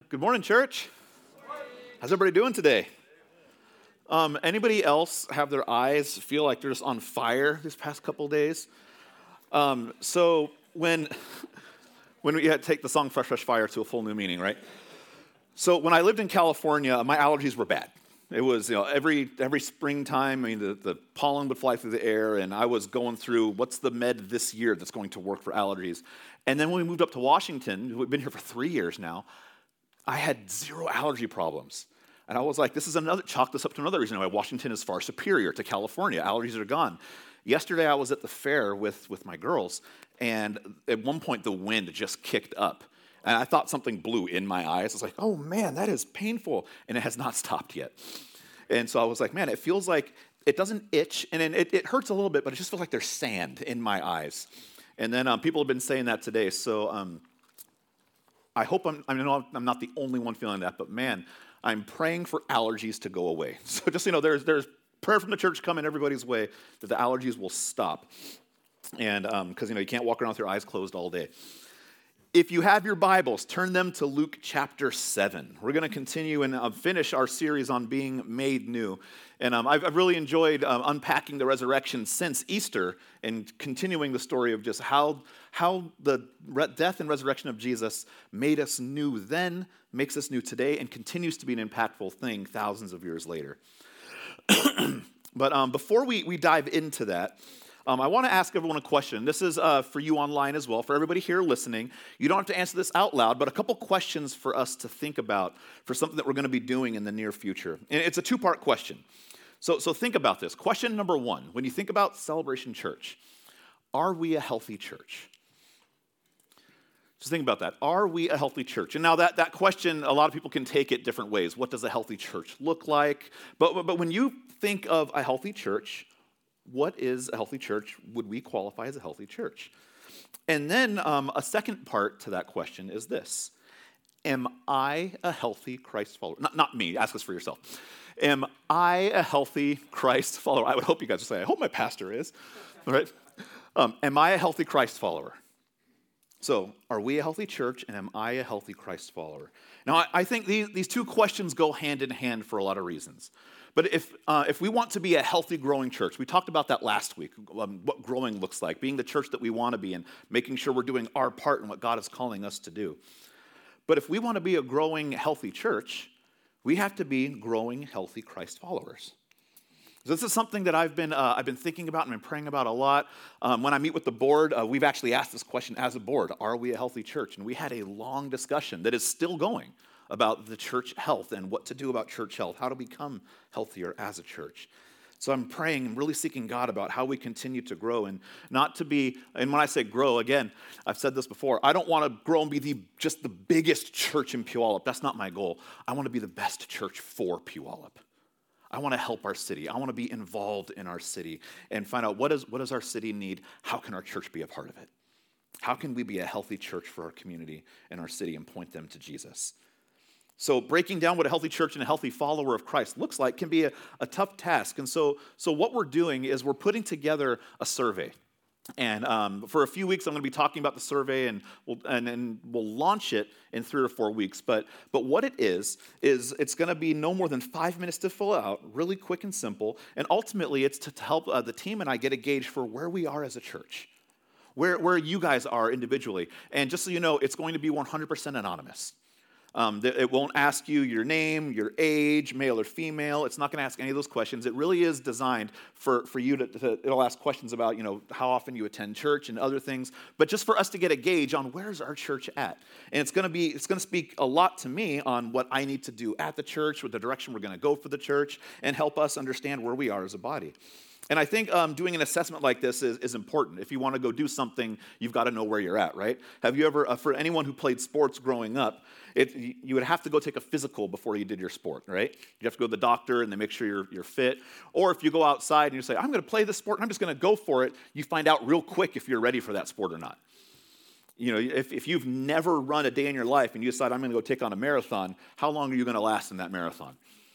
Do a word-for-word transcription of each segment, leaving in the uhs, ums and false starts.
Good morning, church. How's everybody doing today? Um, anybody else have their eyes feel like they're just on fire these past couple of days? Um, so when when we had to take the song "Fresh, Fresh Fire" to a full new meaning, right? So when I lived in California, my allergies were bad. It was, you know, every every springtime, I mean, the, the pollen would fly through the air, and I was going through what's the med this year that's going to work for allergies. And then when we moved up to Washington, we've been here for three years now, I had zero allergy problems. And I was like, this is another, chalk this up to another reason why Washington is far superior to California. Allergies are gone. Yesterday, I was at the fair with, with my girls, and at one point, the wind just kicked up. And I thought something blew in my eyes. I was like, oh man, that is painful. And it has not stopped yet. And so I was like, man, it feels like it doesn't itch, and it, it hurts a little bit, but it just feels like there's sand in my eyes. And then um, people have been saying that today. So um, I hope I'm, I know I'm not the only one feeling that, but man, I'm praying for allergies to go away. So just, you know, there's there's prayer from the church coming everybody's way that the allergies will stop. And because, um, you know, you can't walk around with your eyes closed all day. If you have your Bibles, turn them to Luke chapter seven. We're going to continue and uh, finish our series on being made new. And um, I've, I've really enjoyed uh, unpacking the resurrection since Easter and continuing the story of just how, how the re- death and resurrection of Jesus made us new then, makes us new today, and continues to be an impactful thing thousands of years later. But um, before we, we dive into that, Um, I want to ask everyone a question. This is uh, for you online as well, for everybody here listening. You don't have to answer this out loud, but a couple questions for us to think about for something that we're going to be doing in the near future. And it's a two-part question. So, so think about this. Question number one, when you think about Celebration Church, are we a healthy church? Just think about that. Are we a healthy church? And now that, that question, a lot of people can take it different ways. What does a healthy church look like? But, but, but when you think of a healthy church, what is a healthy church? Would we qualify as a healthy church? And then um, a second part to that question is this. Am I a healthy Christ follower? Not, not me, ask this for yourself. Am I a healthy Christ follower? I would hope you guys would say, I hope my pastor is. All right? Um, am I a healthy Christ follower? So, are we a healthy church, and am I a healthy Christ follower? Now, I, I think these, these two questions go hand in hand for a lot of reasons. But if uh, if we want to be a healthy, growing church, we talked about that last week, um, what growing looks like, being the church that we want to be and making sure we're doing our part in what God is calling us to do. But if we want to be a growing, healthy church, we have to be growing, healthy Christ followers. So this is something that I've been uh, I've been thinking about and been praying about a lot. Um, when I meet with the board, uh, we've actually asked this question as a board: are we a healthy church? And we had a long discussion that is still going about the church health and what to do about church health, how to become healthier as a church. So I'm praying and really seeking God about how we continue to grow and not to be, and when I say grow, again, I've said this before, I don't want to grow and be the just the biggest church in Puyallup. That's not my goal. I want to be the best church for Puyallup. I want to help our city. I want to be involved in our city and find out what, is, what does our city need? How can our church be a part of it? How can we be a healthy church for our community and our city and point them to Jesus? So breaking down what a healthy church and a healthy follower of Christ looks like can be a, a tough task. And so, so what we're doing is we're putting together a survey. And um, for a few weeks, I'm going to be talking about the survey, and we'll, and, and we'll launch it in three or four weeks. But, but what it is, is it's going to be no more than five minutes to fill out, really quick and simple. And ultimately, it's to, to help uh, the team and I get a gauge for where we are as a church, where, where you guys are individually. And just so you know, it's going to be one hundred percent anonymous. Um, it won't ask you your name, your age, male or female. It's not going to ask any of those questions. It really is designed for, for you to, to, it'll ask questions about, you know, how often you attend church and other things, but just for us to get a gauge on where's our church at. And it's going to be, it's going to speak a lot to me on what I need to do at the church, with the direction we're going to go for the church, and help us understand where we are as a body. And I think um, doing an assessment like this is, is important. If you want to go do something, you've got to know where you're at, right? Have you ever, uh, for anyone who played sports growing up, it, you would have to go take a physical before you did your sport, right? You have to go to the doctor and they make sure you're, you're fit. Or if you go outside and you say, I'm going to play this sport and I'm just going to go for it, you find out real quick if you're ready for that sport or not. You know, if, if you've never run a day in your life and you decide I'm going to go take on a marathon, how long are you going to last in that marathon?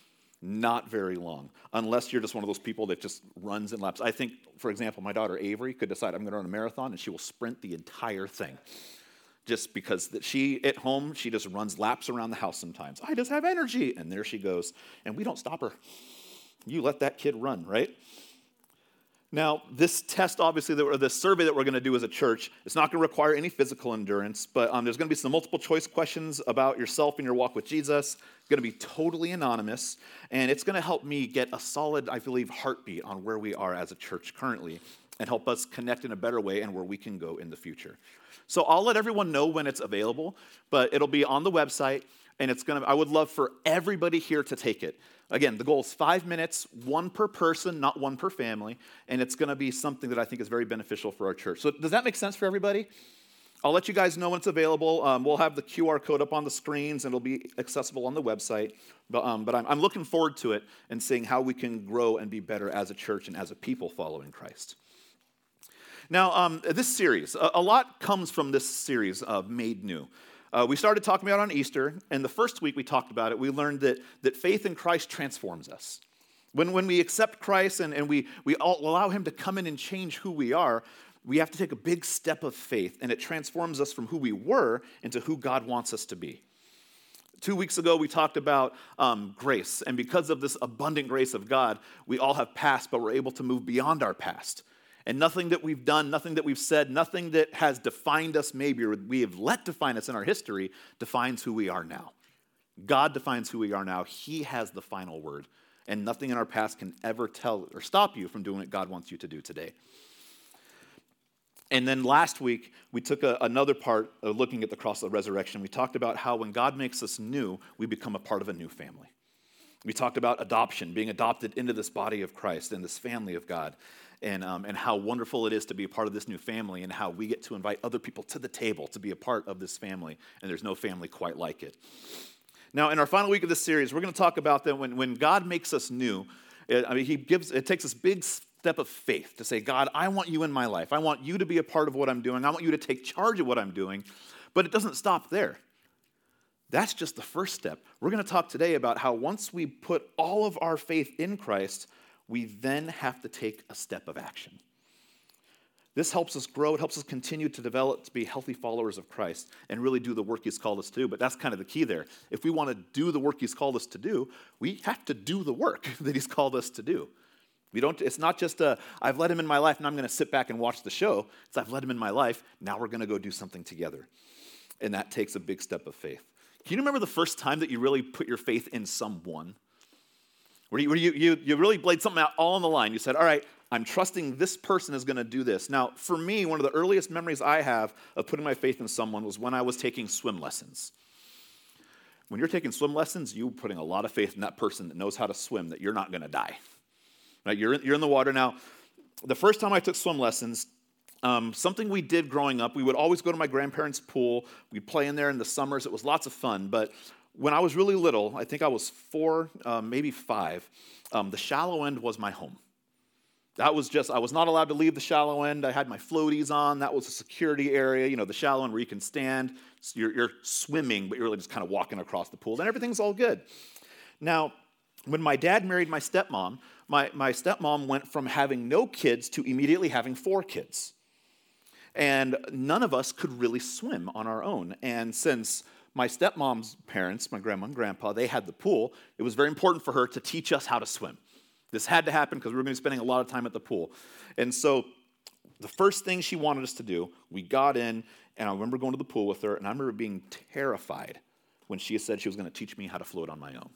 Not very long, unless you're just one of those people that just runs in laps. I think, for example, my daughter Avery could decide I'm going to run a marathon, and she will sprint the entire thing. just because that she, at home, she just runs laps around the house sometimes. I just have energy, and there she goes. And we don't stop her. You let that kid run, right? Now, this test, obviously, or this survey that we're going to do as a church, it's not going to require any physical endurance, but um, there's going to be some multiple choice questions about yourself and your walk with Jesus. It's going to be totally anonymous, and it's going to help me get a solid, I believe, heartbeat on where we are as a church currently and help us connect in a better way and where we can go in the future. So I'll let everyone know when it's available, but it'll be on the website, and it's going to, I would love for everybody here to take it. Again, the goal is five minutes, one per person, not one per family, and it's going to be something that I think is very beneficial for our church. So does that make sense for everybody? I'll let you guys know when it's available. Um, we'll have the Q R code up on the screens, and it'll be accessible on the website. But, um, but I'm, I'm looking forward to it and seeing how we can grow and be better as a church and as a people following Christ. Now, um, this series, a, a lot comes from this series of Made New. Uh, we started talking about it on Easter, and the first week we talked about it, we learned that, that faith in Christ transforms us. When, when we accept Christ and, and we, we all allow him to come in and change who we are, we have to take a big step of faith, and it transforms us from who we were into who God wants us to be. Two weeks ago, we talked about um, grace, and because of this abundant grace of God, we all have past, but we're able to move beyond our past. And nothing that we've done, nothing that we've said, nothing that has defined us maybe, or we have let define us in our history, defines who we are now. God defines who we are now. He has the final word. And nothing in our past can ever tell or stop you from doing what God wants you to do today. And then last week, we took a, another part of looking at the cross of the resurrection. We talked about how when God makes us new, we become a part of a new family. We talked about adoption, being adopted into this body of Christ and this family of God. And, um, and how wonderful it is to be a part of this new family and how we get to invite other people to the table to be a part of this family, and there's no family quite like it. Now, in our final week of this series, we're going to talk about that when, when God makes us new, it, I mean, he gives, it takes this big step of faith to say, God, I want you in my life. I want you to be a part of what I'm doing. I want you to take charge of what I'm doing, but it doesn't stop there. That's just the first step. We're going to talk today about how once we put all of our faith in Christ, we then have to take a step of action. This helps us grow. It helps us continue to develop to be healthy followers of Christ and really do the work he's called us to do. But that's kind of the key there. If we want to do the work he's called us to do, we have to do the work that he's called us to do. We don't. It's not just a, I've let him in my life, and I'm going to sit back and watch the show. It's I've let him in my life, now we're going to go do something together. And that takes a big step of faith. Can you remember the first time that you really put your faith in someone? Where you, where you, you, you really laid something out all on the line. You said, all right, I'm trusting this person is going to do this. Now, for me, one of the earliest memories I have of putting my faith in someone was when I was taking swim lessons. When you're taking swim lessons, you're putting a lot of faith in that person that knows how to swim, that you're not going to die. Right? You're in, you're in the water. Now, the first time I took swim lessons, um, something we did growing up, we would always go to my grandparents' pool. We'd play in there in the summers. It was lots of fun, but when I was really little, I think I was four, um, maybe five, um, the shallow end was my home. That was just, I was not allowed to leave the shallow end. I had my floaties on. That was a security area, you know, the shallow end where you can stand. So you're, you're swimming, but you're really just kind of walking across the pool. Then everything's all good. Now, when my dad married my stepmom, my, my stepmom went from having no kids to immediately having four kids. And none of us could really swim on our own. And since my stepmom's parents, my grandma and grandpa, they had the pool, it was very important for her to teach us how to swim. This had to happen because we were going to be spending a lot of time at the pool. And so the first thing she wanted us to do, we got in, and I remember going to the pool with her, and I remember being terrified when she said she was going to teach me how to float on my own.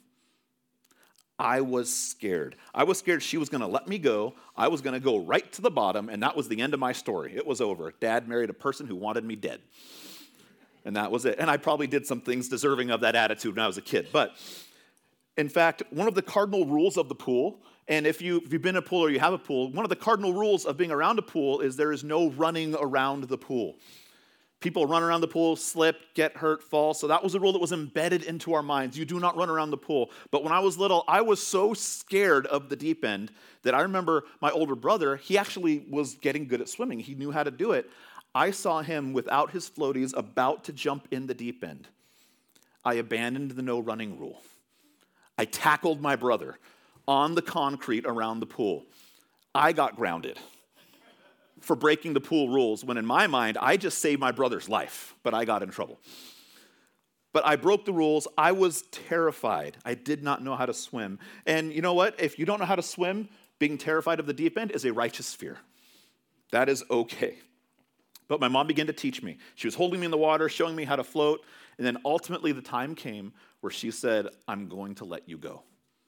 I was scared. I was scared she was going to let me go. I was going to go right to the bottom, and that was the end of my story. It was over. Dad married a person who wanted me dead. And that was it. And I probably did some things deserving of that attitude when I was a kid. But in fact, one of the cardinal rules of the pool, and if, you, if you've been in a pool or you have a pool, one of the cardinal rules of being around a pool is there is no running around the pool. People run around the pool, slip, get hurt, fall. So that was a rule that was embedded into our minds. You do not run around the pool. But when I was little, I was so scared of the deep end that I remember my older brother, he actually was getting good at swimming. He knew how to do it. I saw him without his floaties about to jump in the deep end. I abandoned the no running rule. I tackled my brother on the concrete around the pool. I got grounded. for breaking the pool rules when in my mind, I just saved my brother's life, but I got in trouble. But I broke the rules. I was terrified. I did not know how to swim. And you know what? If you don't know how to swim, being terrified of the deep end is a righteous fear. That is okay. But my mom began to teach me. She was holding me in the water, showing me how to float. And then ultimately the time came where she said, I'm going to let you go.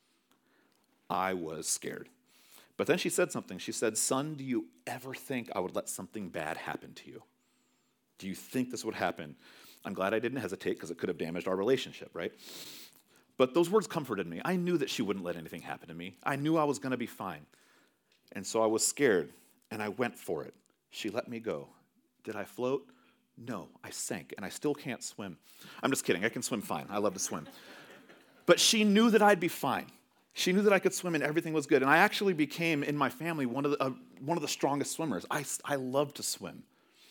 I was scared. But then she said something. She said, son, do you ever think I would let something bad happen to you? Do you think this would happen? I'm glad I didn't hesitate because it could have damaged our relationship, right? But those words comforted me. I knew that she wouldn't let anything happen to me. I knew I was going to be fine. And so I was scared, and I went for it. She let me go. Did I float? No, I sank, and I still can't swim. I'm just kidding. I can swim fine. I love to swim. But she knew that I'd be fine. She knew that I could swim and everything was good. And I actually became, in my family, one of the, uh, one of the strongest swimmers. I, I love to swim.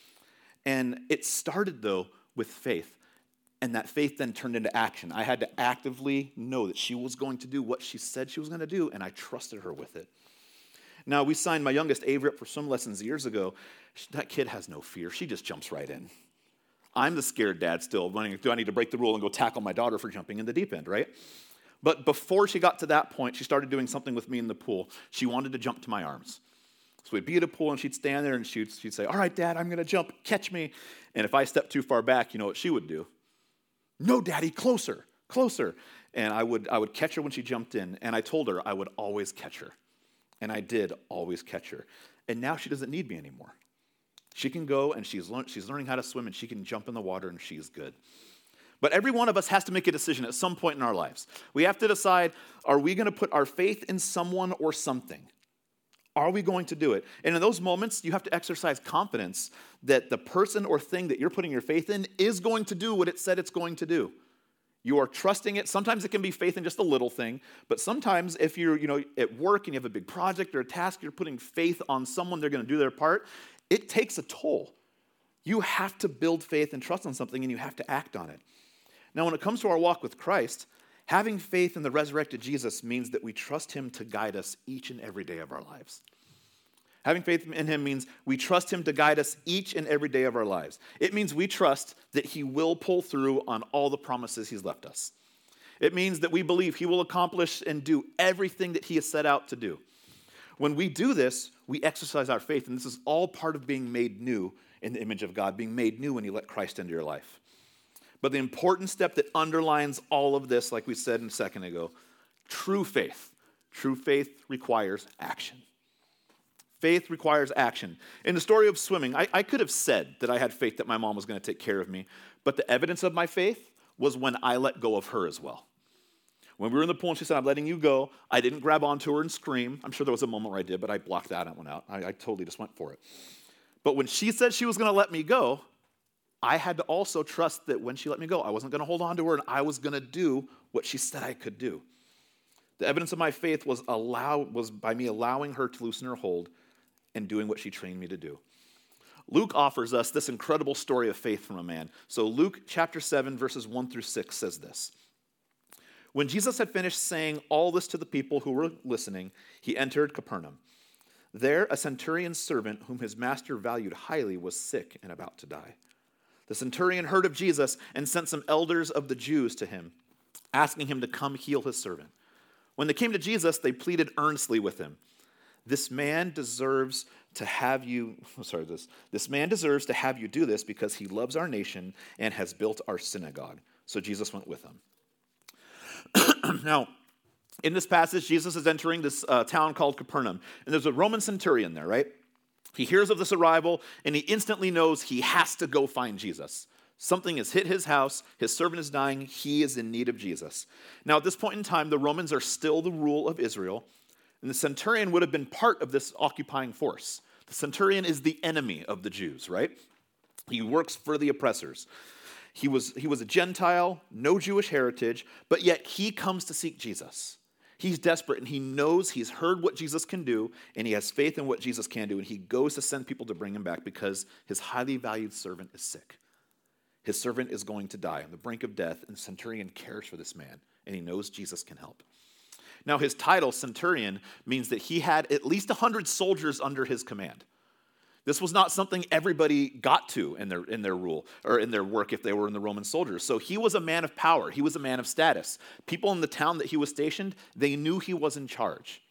And it started, though, with faith. And that faith then turned into action. I had to actively know that she was going to do what she said she was going to do, and I trusted her with it. Now, we signed my youngest, Avery, up for swim lessons years ago. That kid has no fear. She just jumps right in. I'm the scared dad still, wondering, do I need to break the rule and go tackle my daughter for jumping in the deep end, right? But before she got to that point, she started doing something with me in the pool. She wanted to jump to my arms. So we'd be at a pool, and she'd stand there, and she'd, she'd say, all right, Dad, I'm going to jump. Catch me. And if I stepped too far back, you know what she would do? No, Daddy, closer, closer. And I would, I would catch her when she jumped in, and I told her I would always catch her. And I did always catch her. And now she doesn't need me anymore. She can go, and she's, learn, she's learning how to swim, and she can jump in the water, and she's good. But every one of us has to make a decision at some point in our lives. We have to decide, are we going to put our faith in someone or something? Are we going to do it? And in those moments, you have to exercise confidence that the person or thing that you're putting your faith in is going to do what it said it's going to do. You are trusting it. Sometimes it can be faith in just a little thing, but sometimes if you're, you know, at work and you have a big project or a task, you're putting faith on someone, they're going to do their part, it takes a toll. You have to build faith and trust on something, and you have to act on it. Now, when it comes to our walk with Christ, having faith in the resurrected Jesus means that we trust him to guide us each and every day of our lives. Having faith in him means we trust him to guide us each and every day of our lives. It means we trust that he will pull through on all the promises he's left us. It means that we believe he will accomplish and do everything that he has set out to do. When we do this, we exercise our faith, and this is all part of being made new in the image of God, being made new when you let Christ into your life. But the important step that underlines all of this, like we said a second ago, true faith. True faith requires action. Faith requires action. In the story of swimming, I, I could have said that I had faith that my mom was going to take care of me, but the evidence of my faith was when I let go of her as well. When we were in the pool and she said, I'm letting you go, I didn't grab onto her and scream. I'm sure there was a moment where I did, but I blocked that and went out. I, I totally just went for it. But when she said she was going to let me go, I had to also trust that when she let me go, I wasn't going to hold on to her, and I was going to do what she said I could do. The evidence of my faith was allow was by me allowing her to loosen her hold and doing what she trained me to do. Luke offers us this incredible story of faith from a man. So Luke chapter seven, verses one through six says this. When Jesus had finished saying all this to the people who were listening, he entered Capernaum. There, a centurion's servant, whom his master valued highly, was sick and about to die. The centurion heard of Jesus and sent some elders of the Jews to him, asking him to come heal his servant. When they came to Jesus, they pleaded earnestly with him. This man deserves to have you, sorry, this, this man deserves to have you do this because he loves our nation and has built our synagogue. So Jesus went with them. Now, in this passage, Jesus is entering this uh, town called Capernaum, and there's a Roman centurion there, right? He hears of this arrival, and he instantly knows he has to go find Jesus. Something has hit his house. His servant is dying. He is in need of Jesus. Now, at this point in time, the Romans are still the rule of Israel, and the centurion would have been part of this occupying force. The centurion is the enemy of the Jews, right? He works for the oppressors. He was, he was a Gentile, no Jewish heritage, but yet he comes to seek Jesus. He's desperate, and he knows he's heard what Jesus can do, and he has faith in what Jesus can do, and he goes to send people to bring him back because his highly valued servant is sick. His servant is going to die on the brink of death, and the centurion cares for this man, and he knows Jesus can help. Now, his title, centurion, means that he had at least one hundred soldiers under his command. This was not something everybody got to in their, in their rule or in their work if they were in the Roman soldiers. So he was a man of power. He was a man of status. People in the town that he was stationed, they knew he was in charge.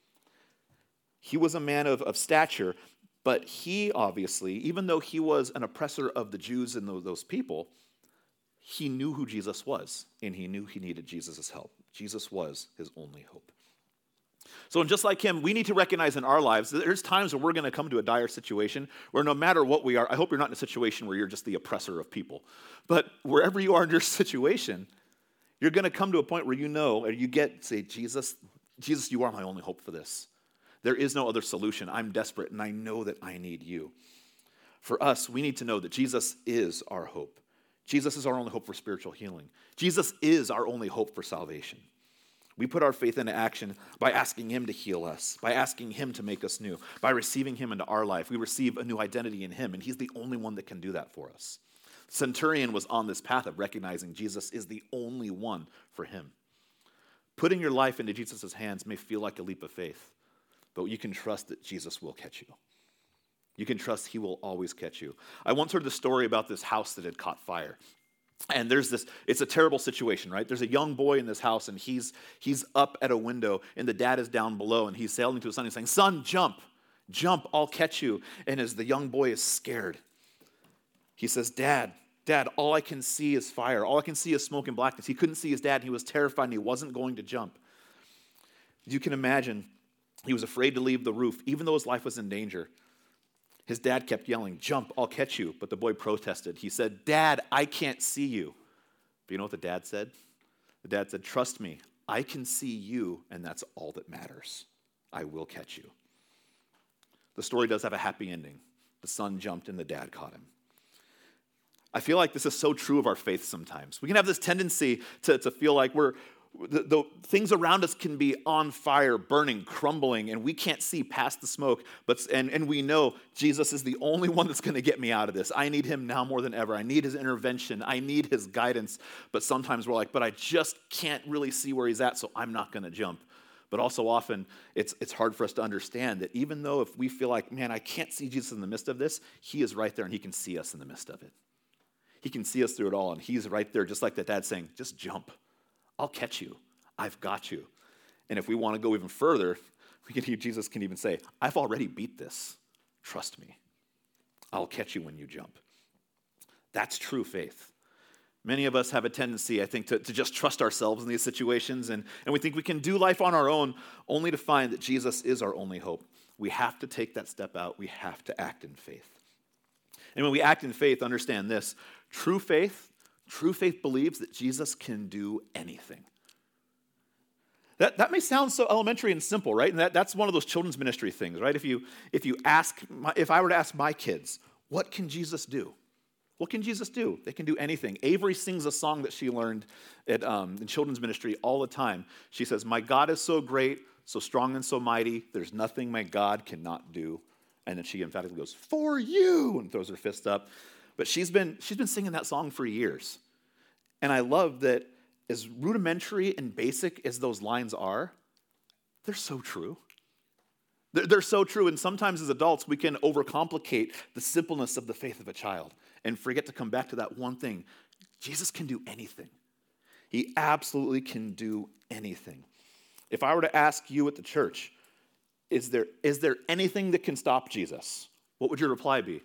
He was a man of, of stature, but he obviously, even though he was an oppressor of the Jews and those, those people, he knew who Jesus was, and he knew he needed Jesus' help. Jesus was his only hope. So just like him, we need to recognize in our lives that there's times where we're going to come to a dire situation where no matter what we are, I hope you're not in a situation where you're just the oppressor of people, but wherever you are in your situation, you're going to come to a point where you know, or you get, say, Jesus, Jesus, you are my only hope for this. There is no other solution. I'm desperate, and I know that I need you. For us, we need to know that Jesus is our hope. Jesus is our only hope for spiritual healing. Jesus is our only hope for salvation. We put our faith into action by asking him to heal us, by asking him to make us new, by receiving him into our life. We receive a new identity in him, and he's the only one that can do that for us. Centurion was on this path of recognizing Jesus is the only one for him. Putting your life into Jesus' hands may feel like a leap of faith, but you can trust that Jesus will catch you. You can trust he will always catch you. I once heard the story about this house that had caught fire. And there's this, it's a terrible situation, right? There's a young boy in this house, and he's he's up at a window, and the dad is down below, and he's sailing to his son. He's saying, son, jump, jump, I'll catch you. And as the young boy is scared, he says, dad, dad, all I can see is fire. All I can see is smoke and blackness. He couldn't see his dad, and he was terrified, and he wasn't going to jump. You can imagine, he was afraid to leave the roof, even though his life was in danger. His dad kept yelling, jump, I'll catch you. But the boy protested. He said, Dad, I can't see you. But you know what the dad said? The dad said, trust me, I can see you, and that's all that matters. I will catch you. The story does have a happy ending. The son jumped, and the dad caught him. I feel like this is so true of our faith sometimes. We can have this tendency to, to feel like we're, The, the things around us can be on fire, burning, crumbling, and we can't see past the smoke. But and, and we know Jesus is the only one that's going to get me out of this. I need him now more than ever. I need his intervention. I need his guidance. But sometimes we're like, but I just can't really see where he's at, so I'm not going to jump. But also often, it's, it's hard for us to understand that even though if we feel like, man, I can't see Jesus in the midst of this, he is right there, and he can see us in the midst of it. He can see us through it all, and he's right there, just like that dad saying, just jump. I'll catch you. I've got you. And if we want to go even further, we can hear Jesus can even say, I've already beat this. Trust me. I'll catch you when you jump. That's true faith. Many of us have a tendency, I think, to, to just trust ourselves in these situations, and, and we think we can do life on our own, only to find that Jesus is our only hope. We have to take that step out. We have to act in faith. And when we act in faith, understand this. True faith True faith believes that Jesus can do anything. That, that may sound so elementary and simple, right? And that, that's one of those children's ministry things, right? If you if you ask, my, if I were to ask my kids, what can Jesus do? What can Jesus do? They can do anything. Avery sings a song that she learned at, um, in children's ministry all the time. She says, my God is so great, so strong and so mighty, there's nothing my God cannot do. And then she emphatically goes, for you, and throws her fist up. But she's been she's been singing that song for years. And I love that as rudimentary and basic as those lines are, they're so true. They're, they're so true. And sometimes as adults, we can overcomplicate the simpleness of the faith of a child and forget to come back to that one thing. Jesus can do anything. He absolutely can do anything. If I were to ask you at the church, is there is there anything that can stop Jesus? What would your reply be?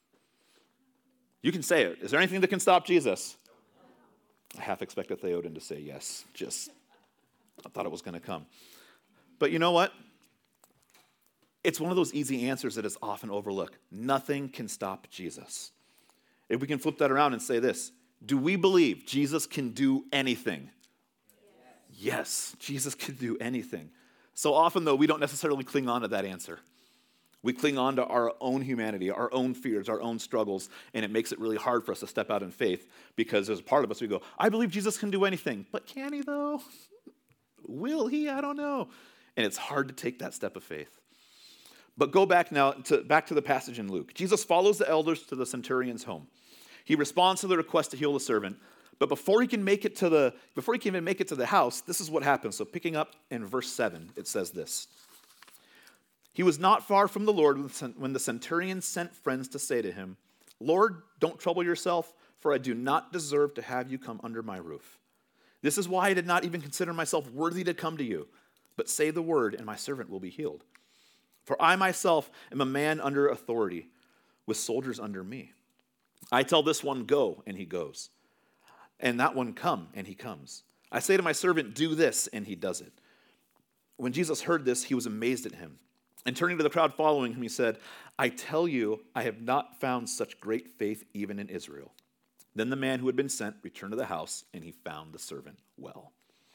You can say it. Is there anything that can stop Jesus? I half expected Theoden to say yes. Just, I thought it was going to come. But you know what? It's one of those easy answers that is often overlooked. Nothing can stop Jesus. If we can flip that around and say this, do we believe Jesus can do anything? Yes, yes, Jesus can do anything. So often, though, we don't necessarily cling on to that answer. We cling on to our own humanity, our own fears, our own struggles, and it makes it really hard for us to step out in faith because there's a part of us we go, I believe Jesus can do anything, but can he though? Will he? I don't know. And it's hard to take that step of faith. But go back now to back to the passage in Luke. Jesus follows the elders to the centurion's home. He responds to the request to heal the servant, but before he can make it to the before he can even make it to the house, this is what happens. So picking up in verse seven, it says this. He was not far from the Lord when the centurion sent friends to say to him, Lord, don't trouble yourself, for I do not deserve to have you come under my roof. This is why I did not even consider myself worthy to come to you, but say the word, and my servant will be healed. For I myself am a man under authority, with soldiers under me. I tell this one, go, and he goes. And that one, come, and he comes. I say to my servant, do this, and he does it. When Jesus heard this, he was amazed at him. And turning to the crowd following him, he said, I tell you, I have not found such great faith even in Israel. Then the man who had been sent returned to the house, and he found the servant well.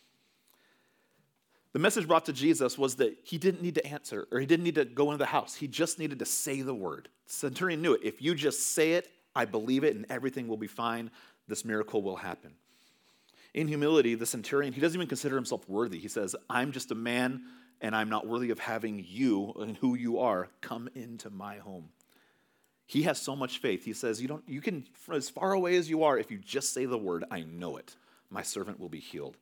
The message brought to Jesus was that he didn't need to answer, or he didn't need to go into the house. He just needed to say the word. The centurion knew it. If you just say it, I believe it, and everything will be fine. This miracle will happen. In humility, the centurion, he doesn't even consider himself worthy. He says, I'm just a man, and I'm not worthy of having you and who you are come into my home. He has so much faith. He says, you don't, you can, as far away as you are, if you just say the word, I know it. My servant will be healed.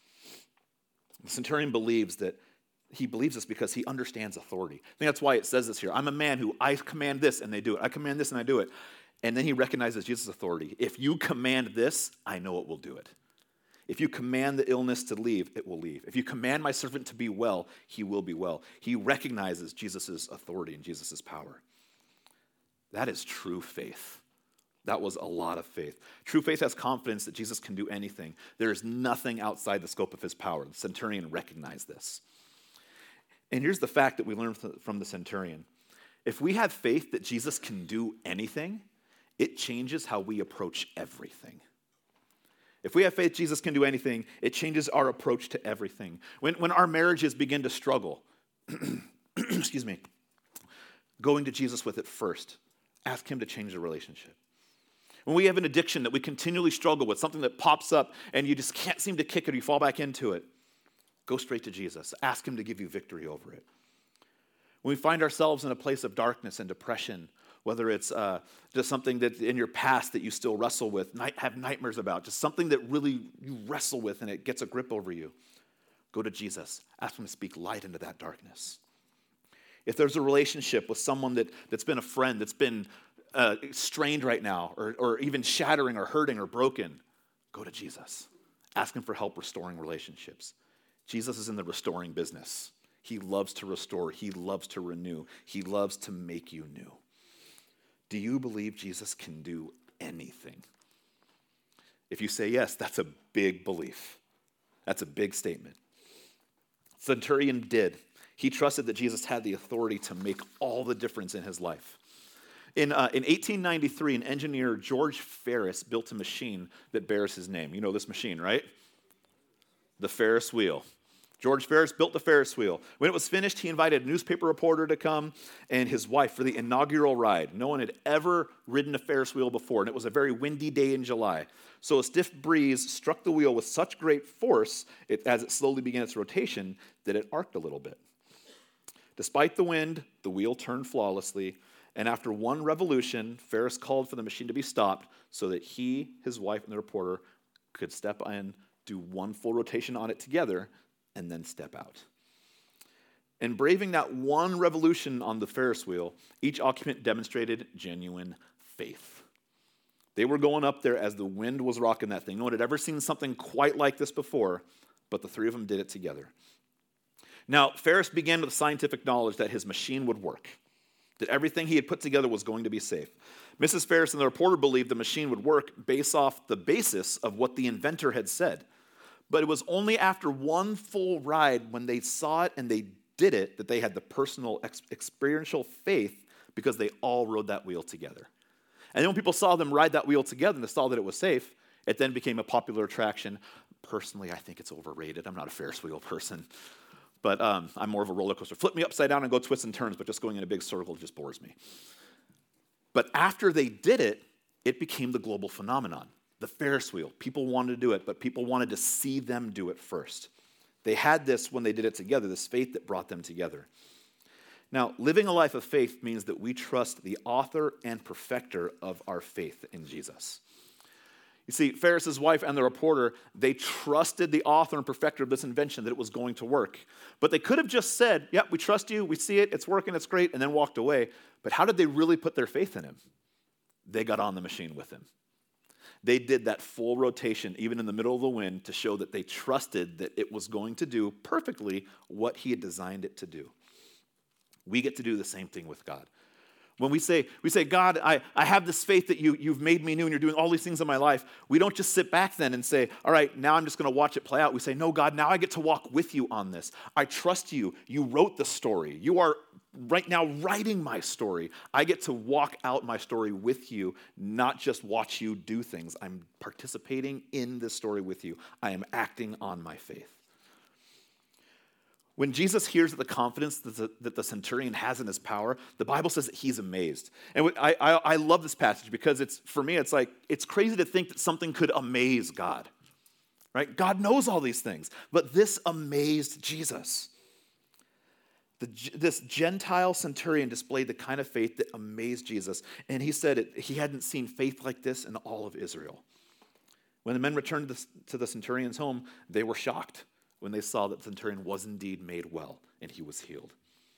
The centurion believes that he believes this because he understands authority. I think that's why it says this here. I'm a man who I command this and they do it. I command this and I do it. And then he recognizes Jesus' authority. If you command this, I know it will do it. If you command the illness to leave, it will leave. If you command my servant to be well, he will be well. He recognizes Jesus' authority and Jesus' power. That is true faith. That was a lot of faith. True faith has confidence that Jesus can do anything. There is nothing outside the scope of his power. The centurion recognized this. And here's the fact that we learned from the centurion. If we have faith that Jesus can do anything, it changes how we approach everything. If we have faith Jesus can do anything, it changes our approach to everything. When, when our marriages begin to struggle, excuse me, going to Jesus with it first. Ask him to change the relationship. When we have an addiction that we continually struggle with, something that pops up and you just can't seem to kick it or you fall back into it, go straight to Jesus. Ask him to give you victory over it. When we find ourselves in a place of darkness and depression, whether it's uh, just something that in your past that you still wrestle with, night, have nightmares about, just something that really you wrestle with and it gets a grip over you, go to Jesus. Ask him to speak light into that darkness. If there's a relationship with someone that, that's been a friend, that's been uh, strained right now, or, or even shattering or hurting or broken, go to Jesus. Ask him for help restoring relationships. Jesus is in the restoring business. He loves to restore. He loves to renew. He loves to make you new. Do you believe Jesus can do anything? If you say yes, that's a big belief. That's a big statement. Centurion did. He trusted that Jesus had the authority to make all the difference in his life. In, uh, in eighteen ninety-three, an engineer, George Ferris, built a machine that bears his name. You know this machine, right? The Ferris wheel. George Ferris built the Ferris wheel. When it was finished, he invited a newspaper reporter to come and his wife for the inaugural ride. No one had ever ridden a Ferris wheel before, and it was a very windy day in July. So a stiff breeze struck the wheel with such great force it, as it slowly began its rotation that it arced a little bit. Despite the wind, the wheel turned flawlessly, and after one revolution, Ferris called for the machine to be stopped so that he, his wife, and the reporter could step in, do one full rotation on it together, and then step out. In braving that one revolution on the Ferris wheel, each occupant demonstrated genuine faith. They were going up there as the wind was rocking that thing. No one had ever seen something quite like this before, but the three of them did it together. Now, Ferris began with the scientific knowledge that his machine would work, that everything he had put together was going to be safe. Missus Ferris and the reporter believed the machine would work based off the basis of what the inventor had said. But it was only after one full ride when they saw it and they did it that they had the personal ex- experiential faith because they all rode that wheel together. And then when people saw them ride that wheel together and they saw that it was safe, it then became a popular attraction. Personally, I think it's overrated. I'm not a Ferris wheel person. But um, I'm more of a roller coaster. Flip me upside down and go twists and turns, but just going in a big circle just bores me. But after they did it, it became the global phenomenon. The Ferris wheel. People wanted to do it, but people wanted to see them do it first. They had this when they did it together, this faith that brought them together. Now, living a life of faith means that we trust the author and perfecter of our faith in Jesus. You see, Ferris's wife and the reporter, they trusted the author and perfecter of this invention that it was going to work. But they could have just said, yep, we trust you, we see it, it's working, it's great, and then walked away. But how did they really put their faith in him? They got on the machine with him. They did that full rotation, even in the middle of the wind, to show that they trusted that it was going to do perfectly what he had designed it to do. We get to do the same thing with God. When we say, we say, God, I, I have this faith that you, you've made me new and you're doing all these things in my life, we don't just sit back then and say, all right, now I'm just going to watch it play out. We say, no, God, now I get to walk with you on this. I trust you. You wrote the story. You are right now writing my story. I get to walk out my story with you, not just watch you do things. I'm participating in this story with you. I am acting on my faith. When Jesus hears the confidence that the, that the centurion has in his power, the Bible says that he's amazed. And I, I, I love this passage because it's, for me, it's like, it's crazy to think that something could amaze God, right? God knows all these things, but this amazed Jesus. The, this Gentile centurion displayed the kind of faith that amazed Jesus. And he said it, he hadn't seen faith like this in all of Israel. When the men returned to the, to the centurion's home, they were shocked when they saw that the centurion was indeed made well and he was healed.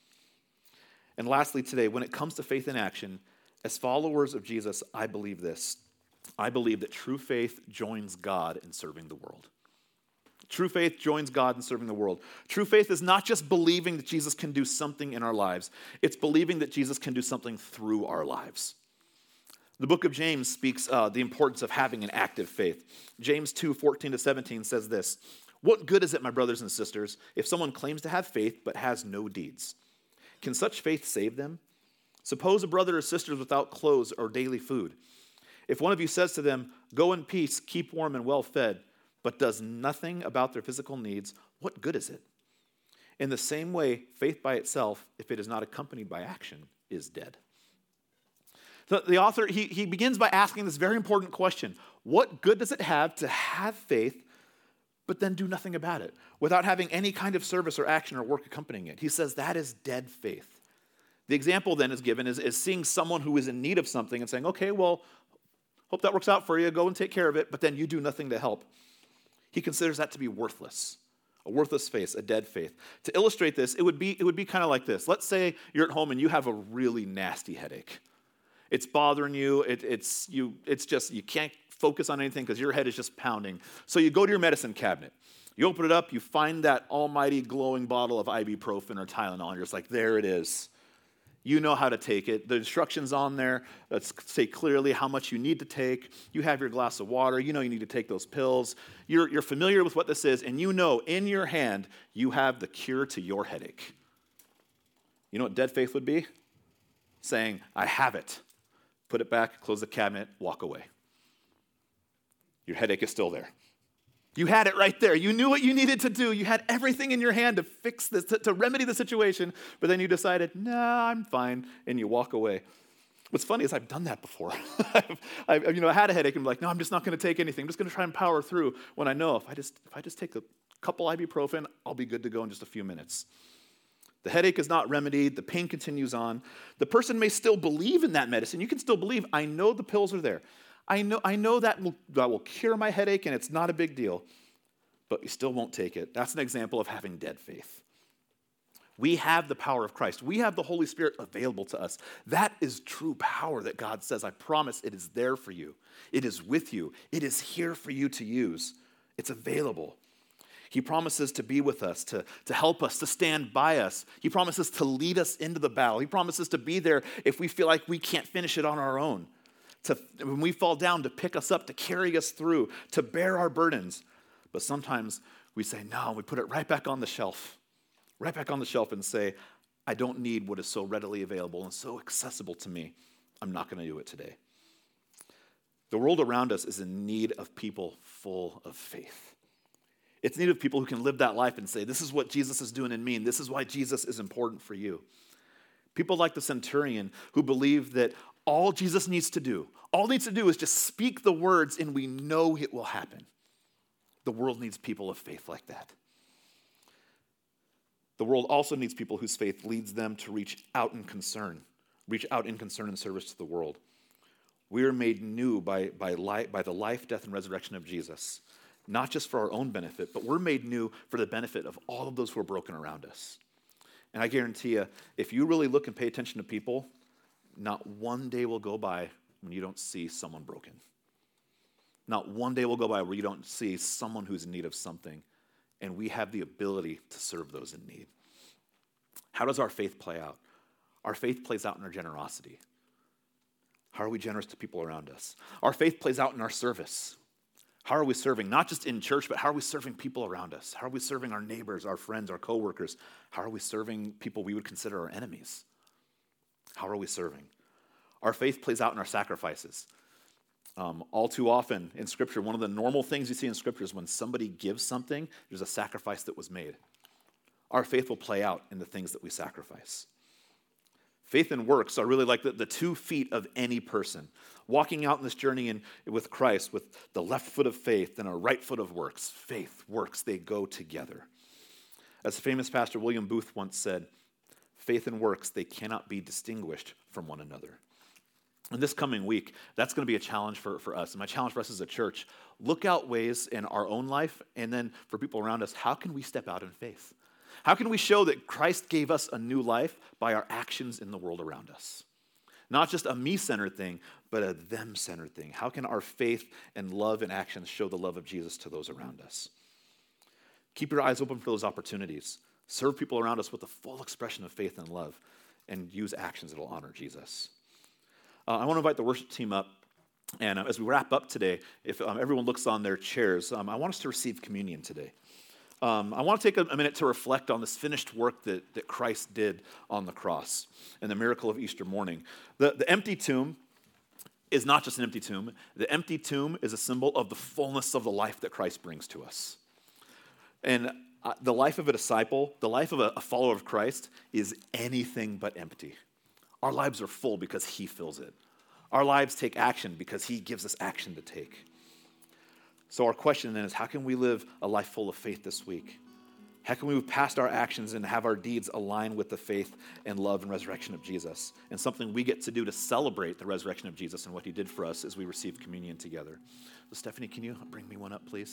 And lastly today, when it comes to faith in action, as followers of Jesus, I believe this. I believe that true faith joins God in serving the world. True faith joins God in serving the world. True faith is not just believing that Jesus can do something in our lives. It's believing that Jesus can do something through our lives. The book of James speaks uh, the importance of having an active faith. James two, fourteen to seventeen says this, "What good is it, my brothers and sisters, if someone claims to have faith but has no deeds? Can such faith save them? Suppose a brother or sister is without clothes or daily food. If one of you says to them, 'Go in peace, keep warm and well fed,' but does nothing about their physical needs, what good is it? In the same way, faith by itself, if it is not accompanied by action, is dead." The, the author, he, he begins by asking this very important question. What good does it have to have faith but then do nothing about it, without having any kind of service or action or work accompanying it? He says that is dead faith. The example then is given is, is seeing someone who is in need of something and saying, okay, well, hope that works out for you, go and take care of it, but then you do nothing to help. He considers that to be worthless, a worthless faith, a dead faith. To illustrate this, it would be, it would be kind of like this. Let's say you're at home and you have a really nasty headache. It's bothering you, it, it's, you, it's just, you can't focus on anything because your head is just pounding. So you go to your medicine cabinet. You open it up, you find that almighty glowing bottle of ibuprofen or Tylenol, and you're just like, there it is. You know how to take it. The instructions on there that say clearly how much you need to take. You have your glass of water. You know you need to take those pills. You're, you're familiar with what this is, and you know in your hand you have the cure to your headache. You know what dead faith would be? Saying, I have it. Put it back, close the cabinet, walk away. Your headache is still there. You had it right there. You knew what you needed to do. You had everything in your hand to fix this, to, to remedy the situation, but then you decided, nah, I'm fine, and you walk away. What's funny is I've done that before. I've, I've, you know, I had a headache and I'm like, no, I'm just not going to take anything. I'm just going to try and power through when I know if I just if I just take a couple ibuprofen, I'll be good to go in just a few minutes. The headache is not remedied. The pain continues on. The person may still believe in that medicine. You can still believe, I know the pills are there. I know, I know that will, that will cure my headache and it's not a big deal, but you still won't take it. That's an example of having dead faith. We have the power of Christ. We have the Holy Spirit available to us. That is true power that God says, I promise it is there for you. It is with you. It is here for you to use. It's available. He promises to be with us, to, to help us, to stand by us. He promises to lead us into the battle. He promises to be there if we feel like we can't finish it on our own. To, when we fall down, to pick us up, to carry us through, to bear our burdens. But sometimes we say, no, we put it right back on the shelf, right back on the shelf and say, I don't need what is so readily available and so accessible to me. I'm not going to do it today. The world around us is in need of people full of faith. It's in need of people who can live that life and say, this is what Jesus is doing in me, and this is why Jesus is important for you. People like the centurion who believe that all Jesus needs to do, all he needs to do is just speak the words and we know it will happen. The world needs people of faith like that. The world also needs people whose faith leads them to reach out in concern, reach out in concern and service to the world. We are made new by, by, li- by the life, death, and resurrection of Jesus, not just for our own benefit, but we're made new for the benefit of all of those who are broken around us. And I guarantee you, if you really look and pay attention to people, not one day will go by when you don't see someone broken. Not one day will go by where you don't see someone who's in need of something, and we have the ability to serve those in need. How does our faith play out? Our faith plays out in our generosity. How are we generous to people around us? Our faith plays out in our service. How are we serving? Not just in church, but how are we serving people around us? How are we serving our neighbors, our friends, our coworkers? How are we serving people we would consider our enemies? How are we serving? Our faith plays out in our sacrifices. Um, all too often in Scripture, one of the normal things you see in Scripture is when somebody gives something, there's a sacrifice that was made. Our faith will play out in the things that we sacrifice. Faith and works are really like the, the two feet of any person. Walking out in this journey in, with Christ with the left foot of faith and a right foot of works. Faith, works, they go together. As the famous pastor William Booth once said, faith and works, they cannot be distinguished from one another. And this coming week, that's going to be a challenge for, for us. And my challenge for us as a church, look out ways in our own life and then for people around us, how can we step out in faith? How can we show that Christ gave us a new life by our actions in the world around us? Not just a me-centered thing, but a them-centered thing. How can our faith and love and actions show the love of Jesus to those around us? Keep your eyes open for those opportunities. Serve people around us with a full expression of faith and love, and use actions that will honor Jesus. Uh, I want to invite the worship team up, and uh, as we wrap up today, if um, everyone looks on their chairs, um, I want us to receive communion today. Um, I want to take a, a minute to reflect on this finished work that, that Christ did on the cross and the miracle of Easter morning. The, the empty tomb is not just an empty tomb. The empty tomb is a symbol of the fullness of the life that Christ brings to us. And uh, the life of a disciple, the life of a, a follower of Christ is anything but empty. Our lives are full because he fills it. Our lives take action because he gives us action to take. So our question then is, how can we live a life full of faith this week? How can we move past our actions and have our deeds align with the faith and love and resurrection of Jesus? And something we get to do to celebrate the resurrection of Jesus and what he did for us as we receive communion together. So Stephanie, can you bring me one up, please?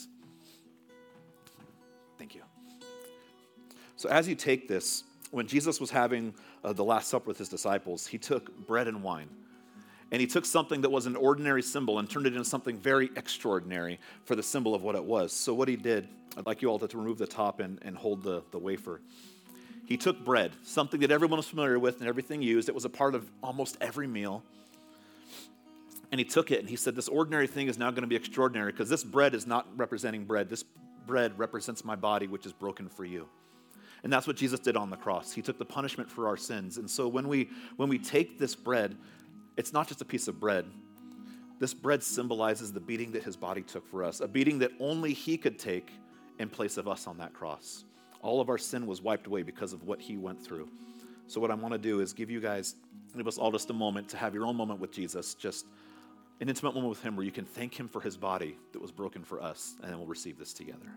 Thank you. So as you take this, when Jesus was having uh, the Last Supper with his disciples, he took bread and wine. And he took something that was an ordinary symbol and turned it into something very extraordinary for the symbol of what it was. So what he did, I'd like you all to remove the top and, and hold the, the wafer. He took bread, something that everyone was familiar with and everything used. It was a part of almost every meal. And he took it and he said, this ordinary thing is now going to be extraordinary because this bread is not representing bread. This bread represents my body, which is broken for you. And that's what Jesus did on the cross. He took the punishment for our sins. And so when we when we take this bread, it's not just a piece of bread. This bread symbolizes the beating that his body took for us, a beating that only he could take in place of us on that cross. All of our sin was wiped away because of what he went through. So what I want to do is give you guys, give us all just a moment to have your own moment with Jesus, just an intimate moment with him where you can thank him for his body that was broken for us, and then we'll receive this together.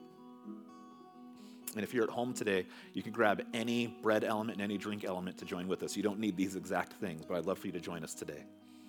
And if you're at home today, you can grab any bread element and any drink element to join with us. You don't need these exact things, but I'd love for you to join us today.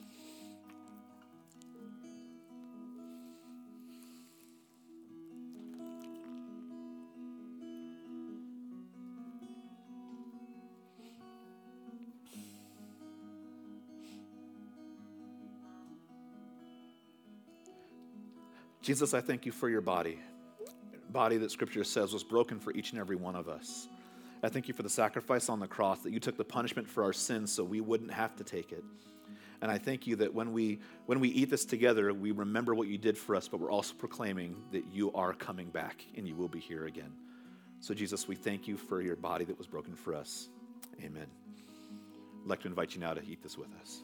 Jesus, I thank you for your body. Body that Scripture says was broken for each and every one of us. I thank you for the sacrifice on the cross, that you took the punishment for our sins so we wouldn't have to take it. And I thank you that when we when we eat this together, we remember what you did for us, but we're also proclaiming that you are coming back and you will be here again. So Jesus, we thank you for your body that was broken for us. Amen. I'd like to invite you now to eat this with us.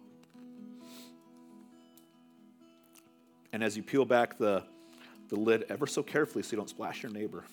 And as you peel back the the lid ever so carefully so you don't splash your neighbor.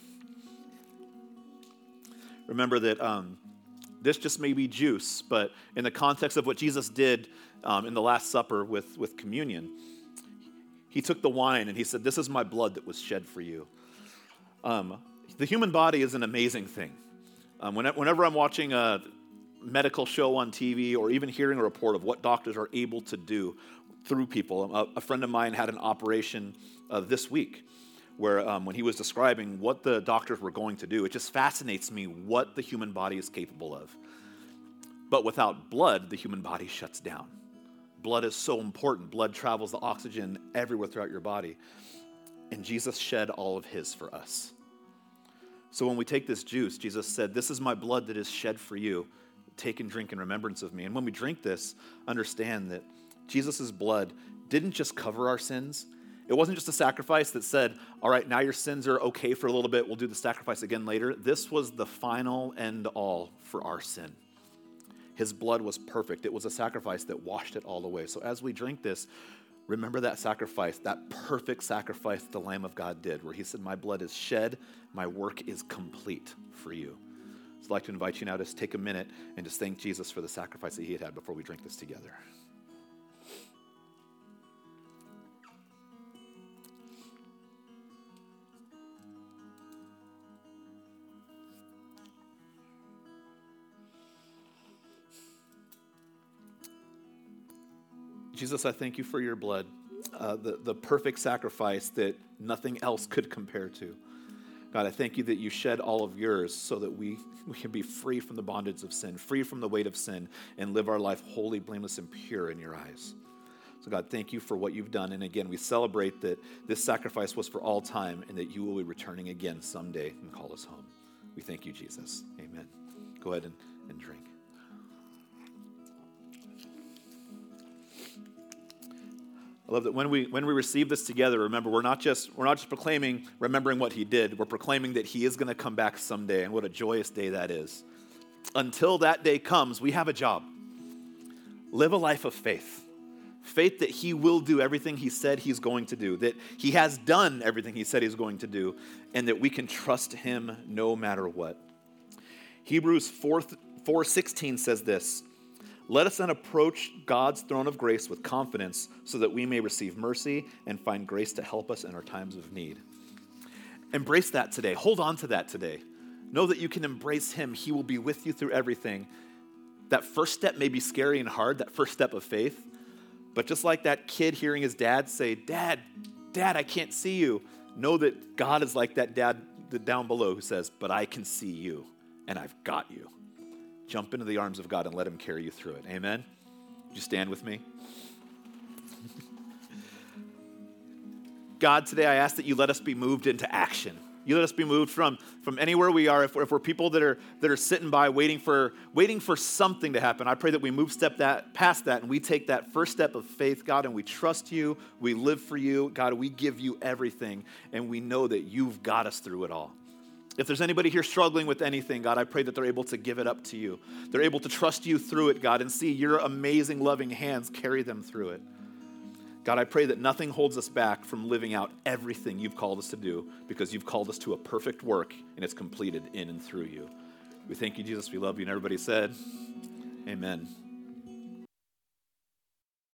Remember that um, this just may be juice, but in the context of what Jesus did um, in the Last Supper with, with communion, he took the wine and he said, this is my blood that was shed for you. Um, the human body is an amazing thing. Um, whenever I'm watching a medical show on T V or even hearing a report of what doctors are able to do, through people. A, a friend of mine had an operation uh, this week where um, when he was describing what the doctors were going to do, it just fascinates me what the human body is capable of. But without blood, the human body shuts down. Blood is so important. Blood travels the oxygen everywhere throughout your body. And Jesus shed all of his for us. So when we take this juice, Jesus said, "This is my blood that is shed for you. Take and drink in remembrance of me." And when we drink this, understand that Jesus' blood didn't just cover our sins. It wasn't just a sacrifice that said, all right, now your sins are okay for a little bit. We'll do the sacrifice again later. This was the final end all for our sin. His blood was perfect. It was a sacrifice that washed it all away. So as we drink this, remember that sacrifice, that perfect sacrifice the Lamb of God did, where he said, my blood is shed, my work is complete for you. So I'd like to invite you now to just take a minute and just thank Jesus for the sacrifice that he had had before we drink this together. Jesus, I thank you for your blood, uh, the, the perfect sacrifice that nothing else could compare to. God, I thank you that you shed all of yours so that we, we can be free from the bondage of sin, free from the weight of sin, and live our life holy, blameless, and pure in your eyes. So God, thank you for what you've done. And again, we celebrate that this sacrifice was for all time and that you will be returning again someday and call us home. We thank you, Jesus. Amen. Go ahead and, and drink. I love that when we when we receive this together, remember, we're not just we're not just proclaiming, remembering what he did. We're proclaiming that he is going to come back someday, and what a joyous day that is. Until that day comes, we have a job. Live a life of faith. Faith that he will do everything he said he's going to do, that he has done everything he said he's going to do, and that we can trust him no matter what. Hebrews four sixteen says this, "Let us then approach God's throne of grace with confidence so that we may receive mercy and find grace to help us in our times of need." Embrace that today. Hold on to that today. Know that you can embrace him. He will be with you through everything. That first step may be scary and hard, that first step of faith. But just like that kid hearing his dad say, Dad, Dad, I can't see you. Know that God is like that dad down below who says, but I can see you and I've got you. Jump into the arms of God and let him carry you through it. Amen? Would you stand with me? God, today I ask that you let us be moved into action. You let us be moved from, from anywhere we are. If we're, if we're people that are that are sitting by waiting for waiting for something to happen, I pray that we move step that past that and we take that first step of faith, God, and we trust you. We live for you. God, we give you everything, and we know that you've got us through it all. If there's anybody here struggling with anything, God, I pray that they're able to give it up to you. They're able to trust you through it, God, and see your amazing, loving hands carry them through it. God, I pray that nothing holds us back from living out everything you've called us to do, because you've called us to a perfect work, and it's completed in and through you. We thank you, Jesus. We love you. And everybody said, amen.